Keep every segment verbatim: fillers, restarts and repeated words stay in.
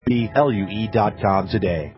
B L U E dot com today.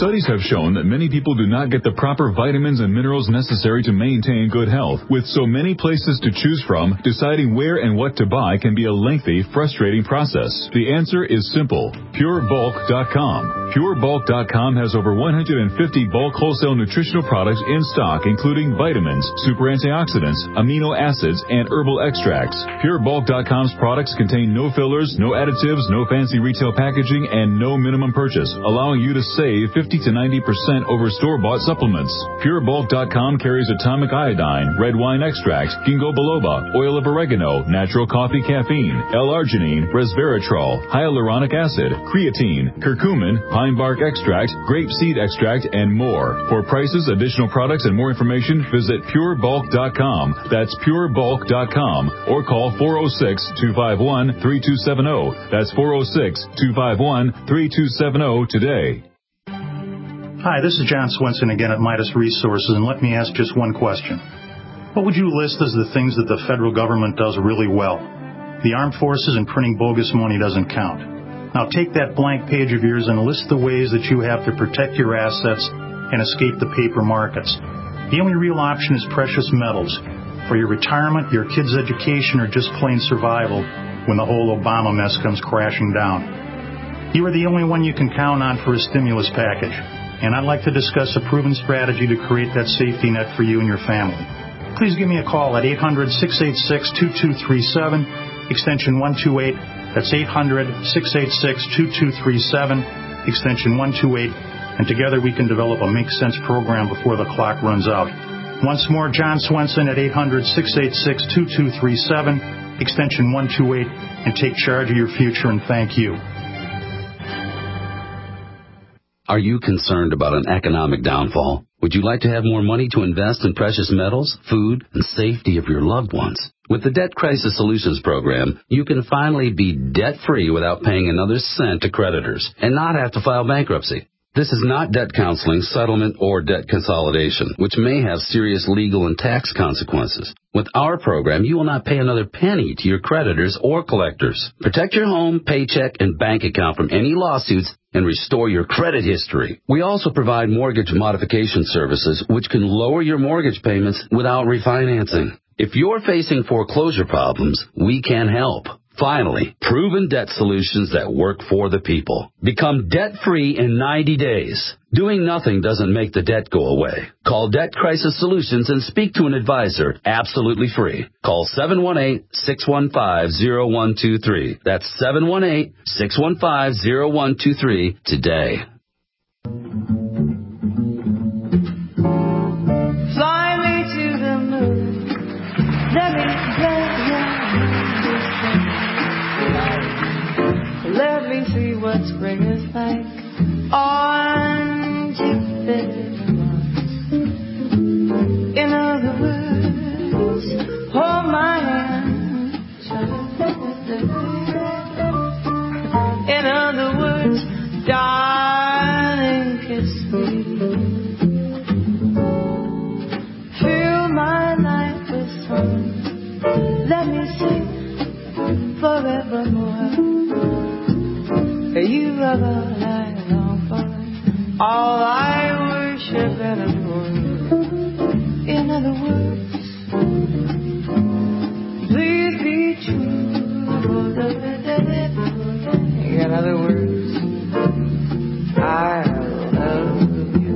Studies have shown that many people do not get the proper vitamins and minerals necessary to maintain good health. With so many places to choose from, deciding where and what to buy can be a lengthy, frustrating process. The answer is simple. Pure Bulk dot com. Pure Bulk dot com has over one hundred fifty bulk wholesale nutritional products in stock, including vitamins, super antioxidants, amino acids, and herbal extracts. Pure Bulk dot com's products contain no fillers, no additives, no fancy retail packaging, and no minimum purchase, allowing you to save fifty to ninety percent over store-bought supplements. Pure Bulk dot com carries atomic iodine, red wine extract, ginkgo biloba, oil of oregano, natural coffee caffeine, L-arginine, resveratrol, hyaluronic acid, creatine, curcumin, pine bark extract, grape seed extract, and more. For prices, additional products, and more information, visit Pure Bulk dot com. That's Pure Bulk dot com, or call four oh six, two five one, three two seven oh. That's four oh six, two five one, three two seven oh today. Hi, this is John Swenson again at Midas Resources, and let me ask just one question. What would you list as the things that the federal government does really well? The armed forces and printing bogus money doesn't count. Now take that blank page of yours and list the ways that you have to protect your assets and escape the paper markets. The only real option is precious metals for your retirement, your kids' education, or just plain survival when the whole Obama mess comes crashing down. You are the only one you can count on for a stimulus package. And I'd like to discuss a proven strategy to create that safety net for you and your family. Please give me a call at eight hundred, six eight six, two two three seven, extension one two eight. That's eight hundred, six eight six, two two three seven, extension one two eight. And together we can develop a Make Sense program before the clock runs out. Once more, John Swenson at eight hundred, six eight six, two two three seven, extension one two eight, and take charge of your future, and thank you. Are you concerned about an economic downfall? Would you like to have more money to invest in precious metals, food, and safety of your loved ones? With the Debt Crisis Solutions Program, you can finally be debt-free without paying another cent to creditors and not have to file bankruptcy. This is not debt counseling, settlement, or debt consolidation, which may have serious legal and tax consequences. With our program, you will not pay another penny to your creditors or collectors. Protect your home, paycheck, and bank account from any lawsuits and restore your credit history. We also provide mortgage modification services, which can lower your mortgage payments without refinancing. If you're facing foreclosure problems, we can help. Finally, proven debt solutions that work for the people. Become debt-free in ninety days. Doing nothing doesn't make the debt go away. Call Debt Crisis Solutions and speak to an advisor absolutely free. Call seven one eight, six one five, zero one two three. That's seven one eight, six one five, zero one two three today. Fly me to the moon. Let me play your Let me see what spring is like on Jupiter. In other words, hold my hand. In other words, darling, kiss me. Fill my life with song. Let me sing forevermore. You are all I long for, all I worship and adore. In other words, please be true. In other words, I love you.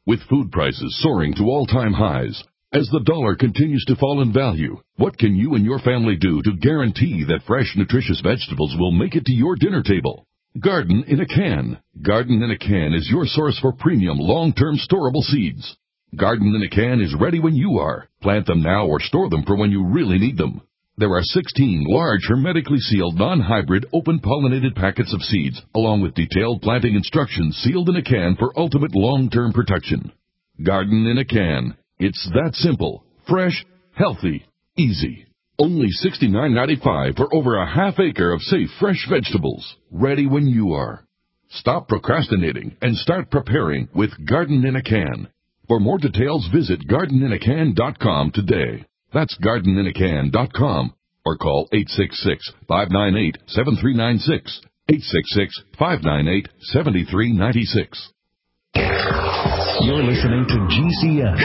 With food prices soaring to all-time highs, as the dollar continues to fall in value, what can you and your family do to guarantee that fresh, nutritious vegetables will make it to your dinner table? Garden in a Can. Garden in a Can is your source for premium, long-term storable seeds. Garden in a Can is ready when you are. Plant them now or store them for when you really need them. There are sixteen large, hermetically sealed, non-hybrid, open-pollinated packets of seeds, along with detailed planting instructions sealed in a can for ultimate long-term protection. Garden in a Can. It's that simple, fresh, healthy, easy. Only sixty-nine ninety-five for over a half acre of safe, fresh vegetables, ready when you are. Stop procrastinating and start preparing with Garden in a Can. For more details, visit garden in a can dot com today. That's garden in a can dot com or call eight six six, five nine eight, seven three nine six, eight six six, five nine eight, seven three nine six. You're listening to G C N,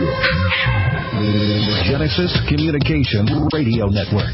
Genesis Communication Radio Network.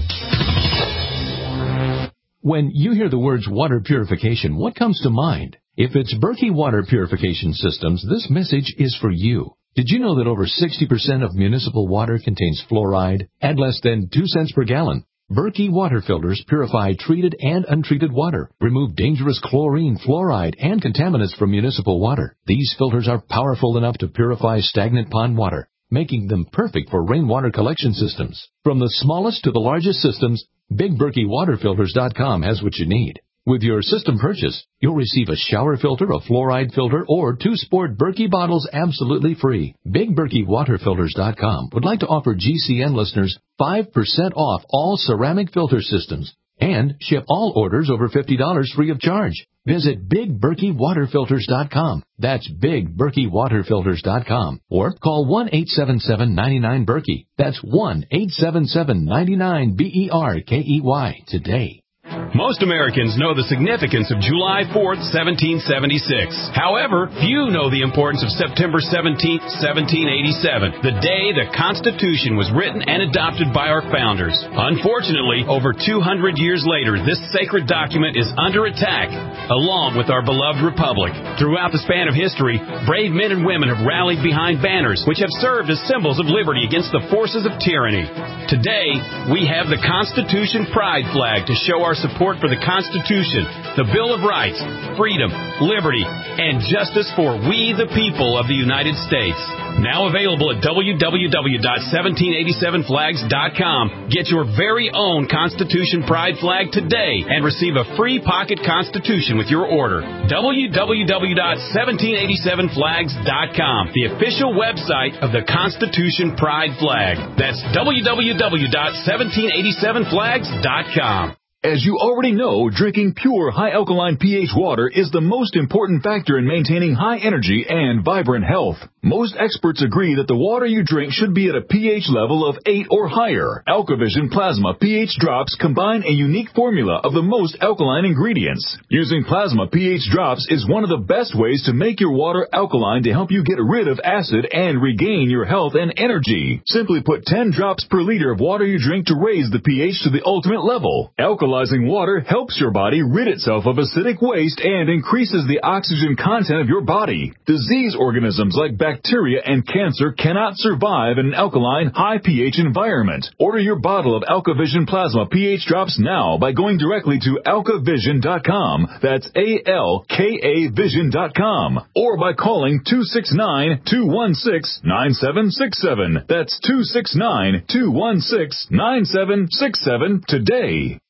When you hear the words water purification, what comes to mind? If it's Berkey Water Purification Systems, this message is for you. Did you know that over sixty percent of municipal water contains fluoride at less than two cents per gallon? Berkey water filters purify treated and untreated water, remove dangerous chlorine, fluoride, and contaminants from municipal water. These filters are powerful enough to purify stagnant pond water, making them perfect for rainwater collection systems. From the smallest to the largest systems, Big Berkey Water Filters dot com has what you need. With your system purchase, you'll receive a shower filter, a fluoride filter, or two sport Berkey bottles absolutely free. Big Berkey Water Filters dot com would like to offer G C N listeners five percent off all ceramic filter systems and ship all orders over fifty dollars free of charge. Visit Big Berkey Water Filters dot com. That's Big Berkey Water Filters dot com. Or call one eight seven seven, nine nine, Berkey. That's one eight seven seven, nine nine, B E R K E Y today. Most Americans know the significance of July fourth, seventeen seventy-six. However, few know the importance of September seventeenth, seventeen eighty-seven, the day the Constitution was written and adopted by our founders. Unfortunately, over two hundred years later, this sacred document is under attack, along with our beloved republic. Throughout the span of history, brave men and women have rallied behind banners which have served as symbols of liberty against the forces of tyranny. Today, we have the Constitution Pride flag to show our support for the Constitution, the Bill of Rights, freedom, liberty, and justice for we the people of the United States. Now available at w w w dot seventeen eighty-seven flags dot com. Get your very own Constitution Pride flag today and receive a free pocket Constitution with your order. w w w dot seventeen eighty-seven flags dot com, the official website of the Constitution Pride flag. That's w w w dot seventeen eighty-seven flags dot com. As you already know, drinking pure, high-alkaline pH water is the most important factor in maintaining high energy and vibrant health. Most experts agree that the water you drink should be at a pH level of eight or higher. AlkaVision Plasma pH Drops combine a unique formula of the most alkaline ingredients. Using Plasma pH Drops is one of the best ways to make your water alkaline to help you get rid of acid and regain your health and energy. Simply put ten drops per liter of water you drink to raise the pH to the ultimate level. Alkaline Alkalizing water helps your body rid itself of acidic waste and increases the oxygen content of your body. Disease organisms like bacteria and cancer cannot survive in an alkaline, high pH environment. Order your bottle of AlkaVision Plasma pH Drops now by going directly to alka vision dot com. That's A L K A Vision dot com. Or by calling two six nine, two one six, nine seven six seven. That's two six nine, two one six, nine seven six seven today.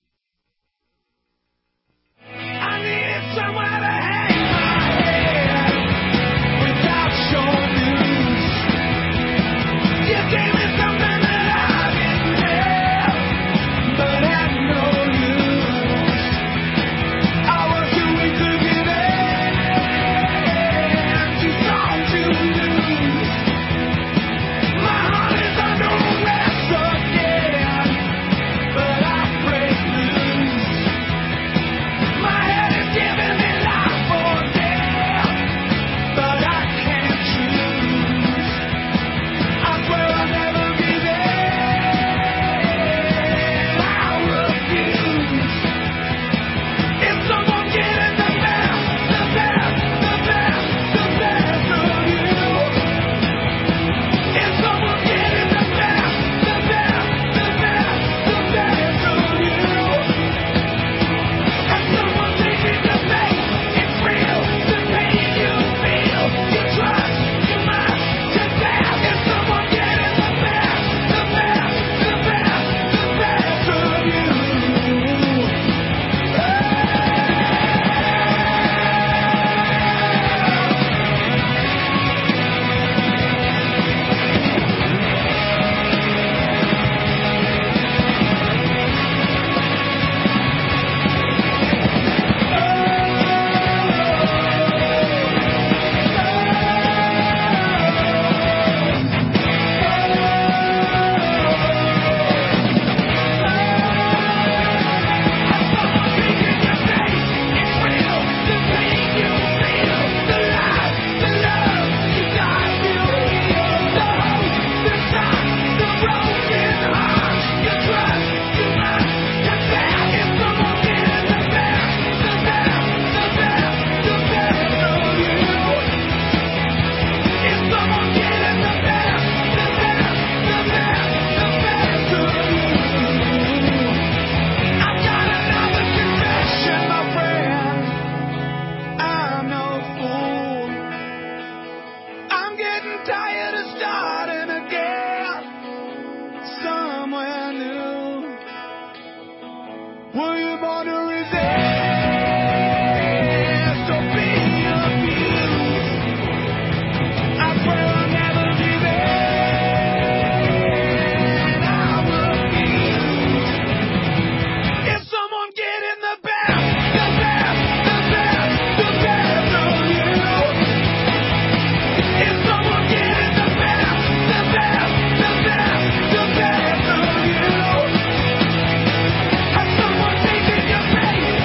My heart is under arrest again, but I pray. Were you born to resist or be abused? I swear I'll never give in. I refuse. If someone get in the best, the best, the best, the best of you. If someone get in the best, the best, the best, the best of you. Has someone taken your faith?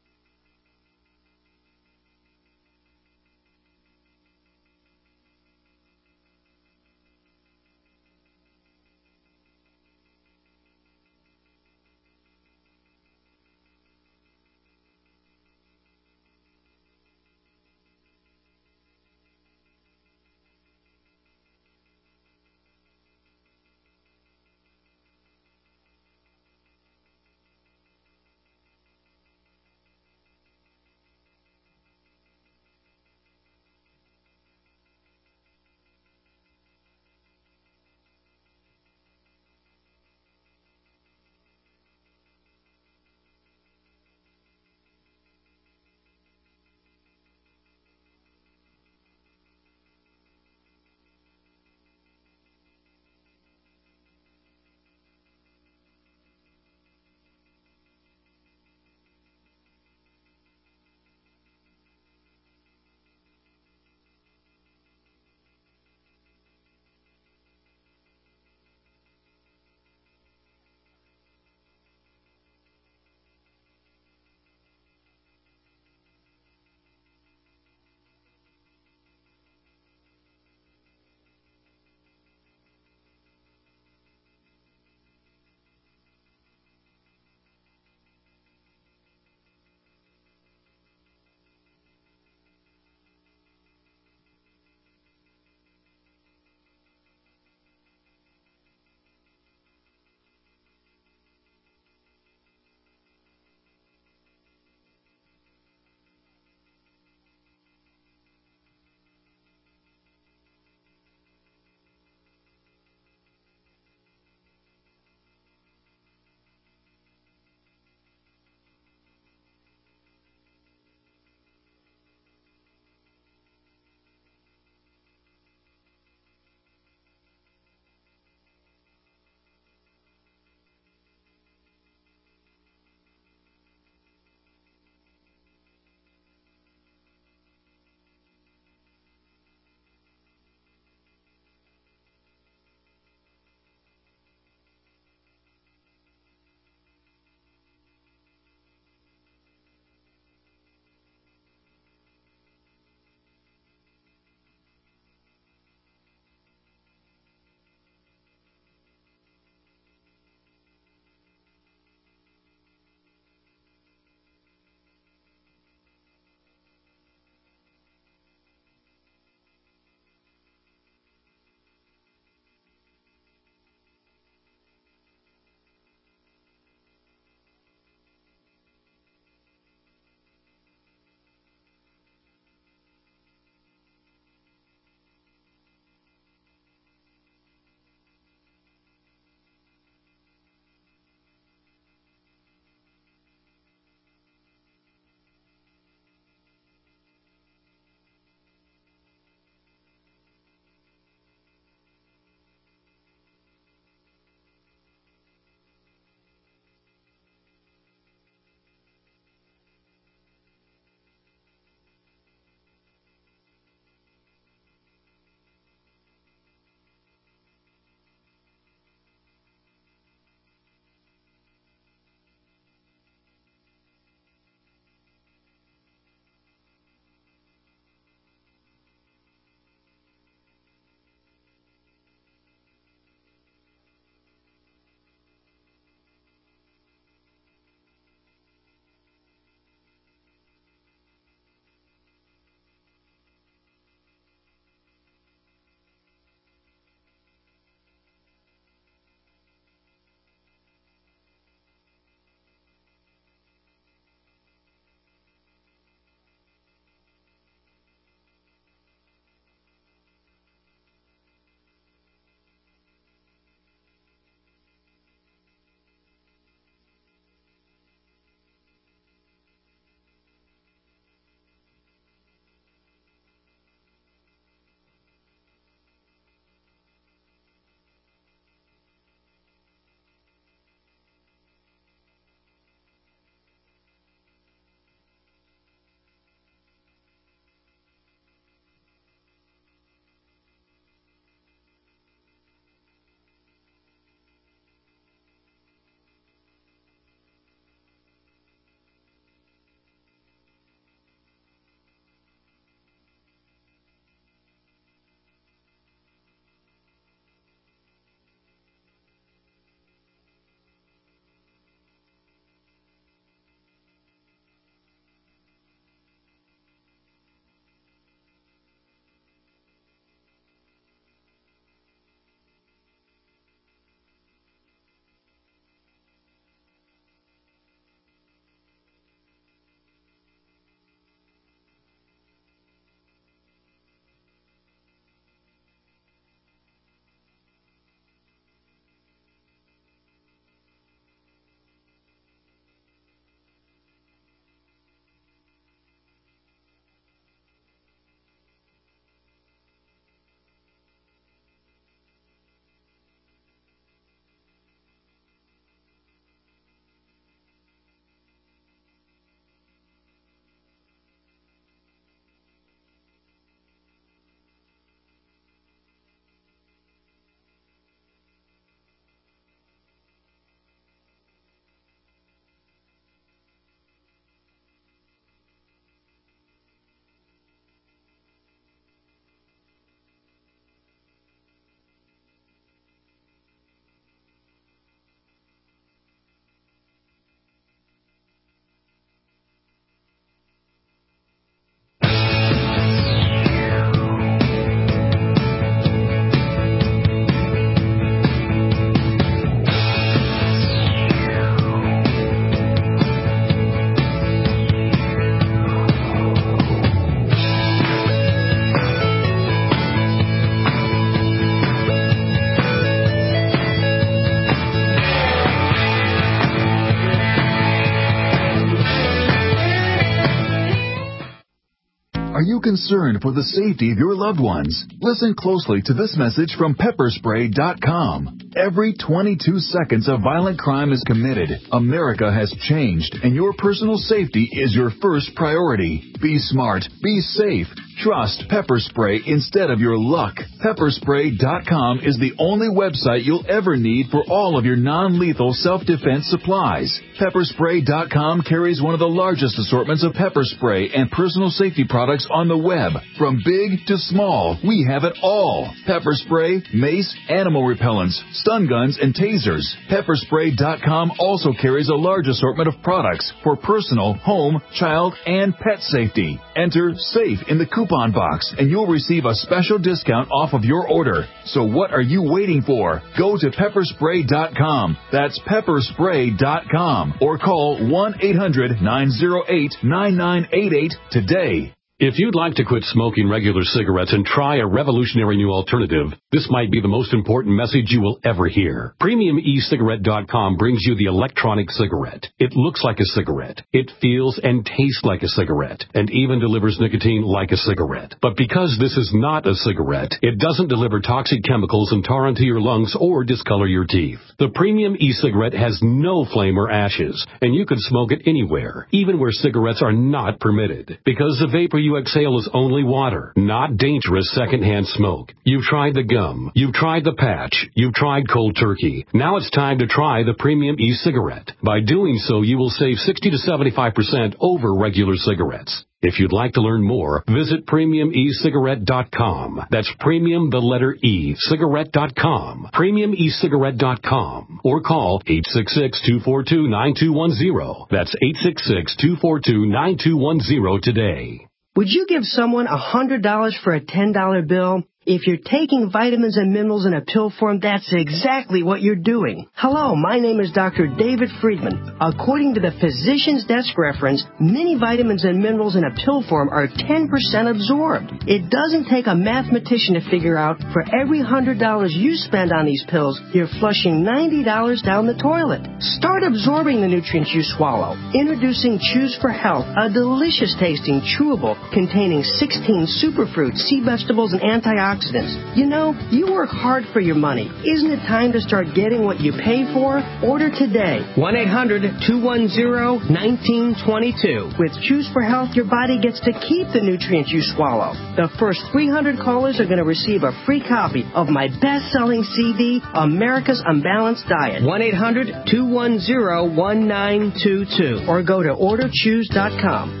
Are you concerned for the safety of your loved ones? Listen closely to this message from pepper spray dot com. Every twenty-two seconds a violent crime is committed. America has changed, and your personal safety is your first priority. Be smart. Be safe. Trust pepper spray instead of your luck. pepper spray dot com is the only website you'll ever need for all of your non-lethal self-defense supplies. pepper spray dot com carries one of the largest assortments of pepper spray and personal safety products on the web. From big to small, we have it all. Pepper spray, mace, animal repellents, stun guns, and tasers. pepper spray dot com also carries a large assortment of products for personal, home, child, and pet safety. Enter SAFE in the coupon box, and you'll receive a special discount off of your order. So what are you waiting for? Go to pepper spray dot com. That's pepper spray dot com. Or call one eight hundred nine oh eight nine nine eight eight today. If you'd like to quit smoking regular cigarettes and try a revolutionary new alternative, this might be the most important message you will ever hear. premium e cigarette dot com brings you the electronic cigarette. It looks like a cigarette. It feels and tastes like a cigarette, and even delivers nicotine like a cigarette. But because this is not a cigarette, it doesn't deliver toxic chemicals and tar into your lungs or discolor your teeth. The premium e-cigarette has no flame or ashes, and you can smoke it anywhere, even where cigarettes are not permitted, because the vapor you exhale is only water, not dangerous secondhand smoke. You've tried the gum, you've tried the patch, you've tried cold turkey. Now it's time to try the premium e-cigarette. By doing so, you will save sixty to seventy-five percent over regular cigarettes. If you'd like to learn more, visit premium e cigarette dot com. That's premium, the letter E, cigarette dot com. premium e cigarette dot com. Or call eight six six, two four two, nine two one zero. That's eight six six, two four two, nine two one zero today. Would you give someone one hundred dollars for a ten dollar bill? If you're taking vitamins and minerals in a pill form, that's exactly what you're doing. Hello, my name is Doctor David Friedman. According to the Physician's Desk Reference, many vitamins and minerals in a pill form are ten percent absorbed. It doesn't take a mathematician to figure out for every one hundred dollars you spend on these pills, you're flushing ninety dollars down the toilet. Start absorbing the nutrients you swallow. Introducing Choose for Health, a delicious tasting chewable containing sixteen superfruits, sea vegetables, and antioxidants. You know, you work hard for your money. Isn't it time to start getting what you pay for? Order today. one eight hundred, two one zero, one nine two two. With Choose for Health, your body gets to keep the nutrients you swallow. The first three hundred callers are going to receive a free copy of my best-selling C D, America's Unbalanced Diet. one eight hundred, two one zero, one nine two two. Or go to order choose dot com.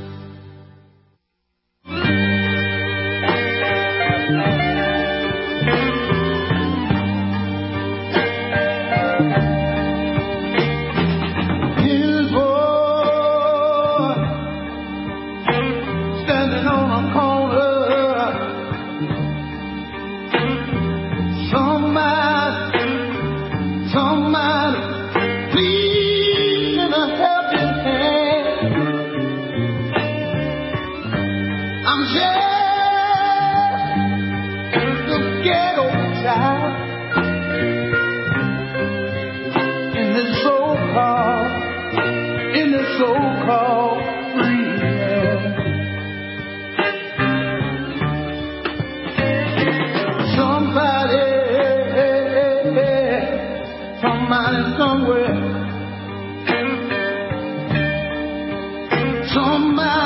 Somebody